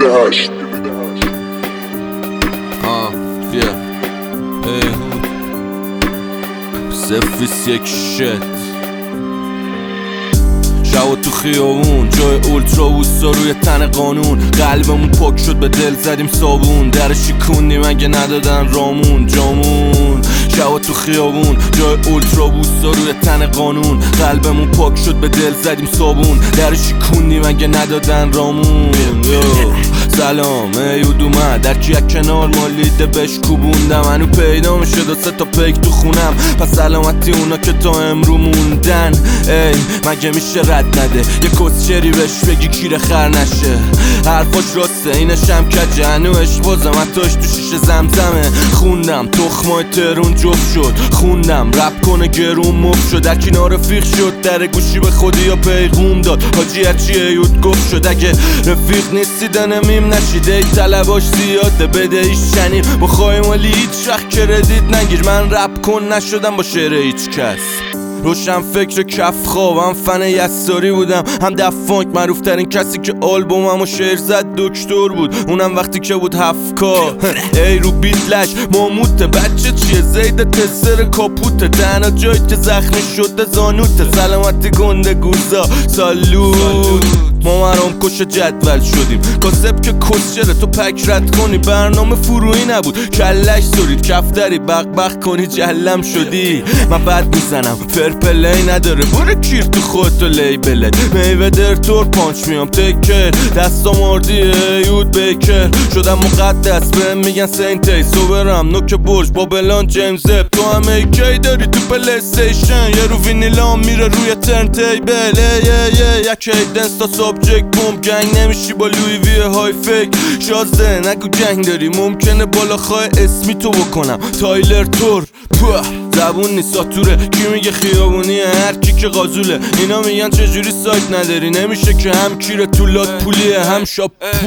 8 بیا سفیس یک شت شب تو خیابون جای اولترابوسا روی تن قانون قلبمون پاک شد به دل زدیم صابون در شکوندیم اگه ندادن رامون جامون شب تو خیابون جای اولترابوسا روی تن قانون قلبمون پاک شد به دل زدیم صابون در شکوندیم اگه ندادن رامون سلام ایود اومد در کیه کنار مالیده بهش کوبوندم هنو پیدا میشه دو سه تا پیک تو خونم پس سلامتی اونا که تا امرو موندن ای مگه میشه رد نده یه کسچری بهش بگی کیره خر نشه حرفاش راسته اینش هم کجه هنوش بازم حتاش تو شیشه زمزمه خوندم تخمای ترون جفت شد خوندم رپ کنه گرون مف شد در کنار رفیق شد در گوشی به خودی یا پیغوم داد حاجی هرچی ایود گفت شد اگه رفیق نیستی دنمیم نشیده ای طلباش زیاده بده ایش شنیم با خواهی مالی هیچ وقت کردیت نگیر من رپ کن نشدم با شعر هیچ کس روشن فکر کف خوابم فن یساری بودم هم دفانک معروف ترین کسی که آلبومم و شعر زد دکتر بود اونم وقتی که بود 7K ای رو بیتلش ماموته بچه چیه زید تسر کاپوته تنها جایی که زخمی شده زانوته سلامتی گنده گوزا سالوت ما مرام کش جدول شدیم کاسب که کسچره تو پک رد کنی برنامه فرویی نبود کلش سورید کفتری بق کنی جلم شدی من بد میزنم فرپلی نداره برو کیر تو خودتو لیبلت میوه در تور پانچ میام تکر دستا ماردی ایود بیکر شدم مقدس بهم میگن سینتی سوبرم نوک برج بابلان جیمز اپ تو هم ایکی داری تو پلی استیشن یه رو وینیلام میره روی ترن تیبل یک ایدنس تا سابجکت بوم گنگ نمیشی با لوی وی های فیک شازده نگو گنگ داری ممکنه بالا خواه اسمی تو بکنم تایلر تور زبون نیست ساتوره کی میگه خیابونیه هر کی که قازوله اینا میگن چجوری سایت نداری نمیشه که هم کیره طولات پولیه هم شاب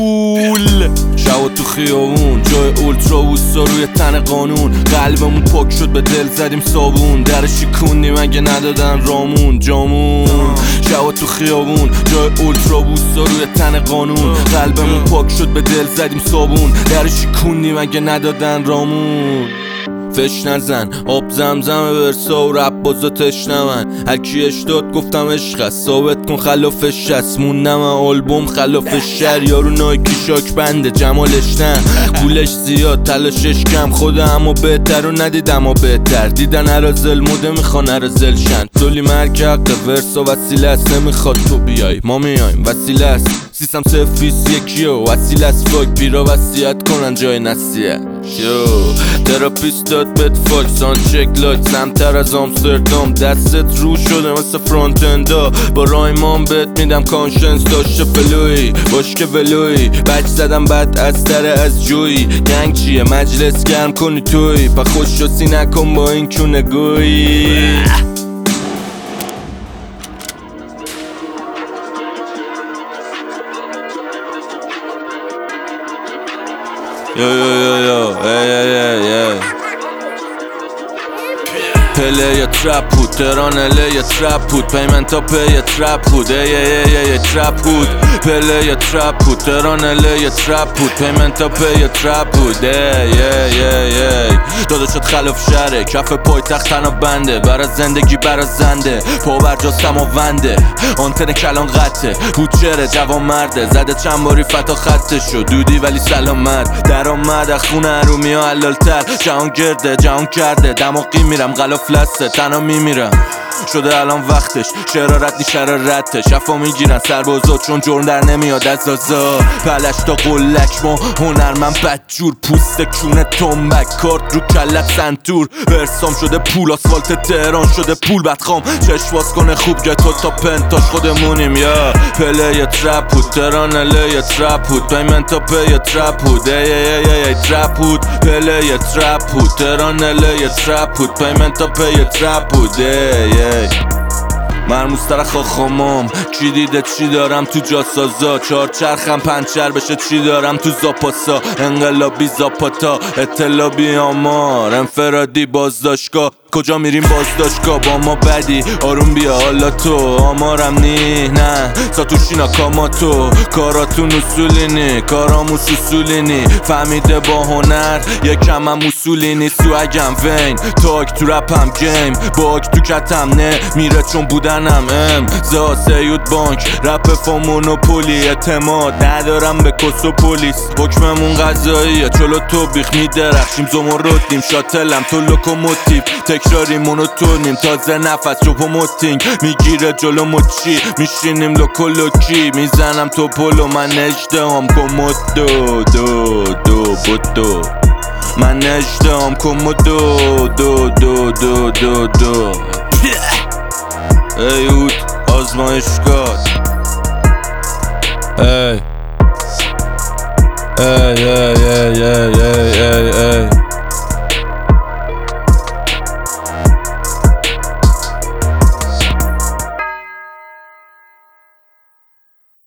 پول شب تو خیابون جای اولترابوسا روی تن قانون قلبمون پاک شد به دل زدیم صابون در شکوندیم اگه ندادن رامون جامون شب تو خیابون جای اولترابوسا روی تن قانون قلبمون پاک شد به دل زدیم صابون در شکوندیم اگه ندادن رامون فش نزن آب زمزم برسا و رپ بازا تشنمن هر کیش داد گفتم عشق است ثابت کن خلافش هست موندم آلبوم خلاف شر یارو نایکی شاک بنده جمالش نه گولش زیاد تلاشش کم خودم اما بهتر و ندیدم و بهتر دیدن ارازل موده میخوان ارازل شن دولی مرگ حق ورسا وسیله است نمیخواد تو بیای ما میایم وسیله است سیستم سفیس یکیه و وسیله است فاک پیرا وسیعت کنن جای نصیحت تراپیست داد بد فاک سان چک لایت سمتر از آمستردام دستت رو شده مثل فرانت اندا با رایمان بهت میدم کانشنس داشته فلوی باش که ولوی بچ زدم بعد از تره از جوی گنگ چیه مجلس گرم کنی توی پا خوش شسی نکن با این کونه گوی پله یه ترپ بود تران اله یه ترپ بود پیمنت ها پی یه ترپ بود یه ترپ بود پله یه ترپ بود تران اله یه ترپ بود پیمنت ها پی یه ترپ بود داده شد خلاف شهره کف پای تخت تنها بنده برای زندگی برای زنده پا برجاستم و ونده آنتن کلان قطعه هوچره جوان مرده زده چند باری فتا خطه شد دودی ولی سلامت در آمد خونه ارومی ها علالتر جهان گرده جهان کرده دماغی میرم غلاف لسته تنها میمیرم شده الان وقتش شرارت نی شرارته شفا میگیرن سربازا چون جرم در نمیاد از آزا پلش تا قلک ما هنرمن بدجور پوست کونه تنبک کارت رو کلت سنتور برسام شده پول آسفالت تهران شده پول بدخام چشم باز کنه خوب گتو تا پنتاش خودمونیم یا پله یه ترپ بود تهران اله یه ترپ بود پیمنت ها پی یه ترپ بود یه ترپ بود پله یه ترپ بود تهران اله یه ترپ بود پیمنت ها پی یه ترپ بود مرموزتر خاخامام کی دیده چی دارم تو جاسازا چهار چرخم پنچر بشه چی دارم تو زاپاسا انقلابی زاپاتا اطلاع بیامار انفرادی بازداشتگاه کجا میریم بازداشتگاه با ما بدی آروم بیا حالا تو آمارم نی نه ساتوشینا کاماتو کاراتون اصولی نی کارامون اصولی نی فهمیده با هنر یکم هم اصولی نی سوگم وین تاک تو رپم گیم باک تو کتم نه میره چون بودنم زاسیود بانک رپ فامونو پولی اعتماد ندارم به کس و پولیس حکممون قضاییه چلو تو بیخ میدرخشیم زمردیم شاتلم تو لوکوموتیو تکراری مونوتونیم تازه نفس چوپوموتینگ میگیره جلو مچی میشینیم لوکولوکی میزنم تو پلو من اجدهام کومودو دو دو بودو من اجدهام کومودو دو دو دو دو دو ای اوت آزمایشگاه ای ای ای ای ای ای ای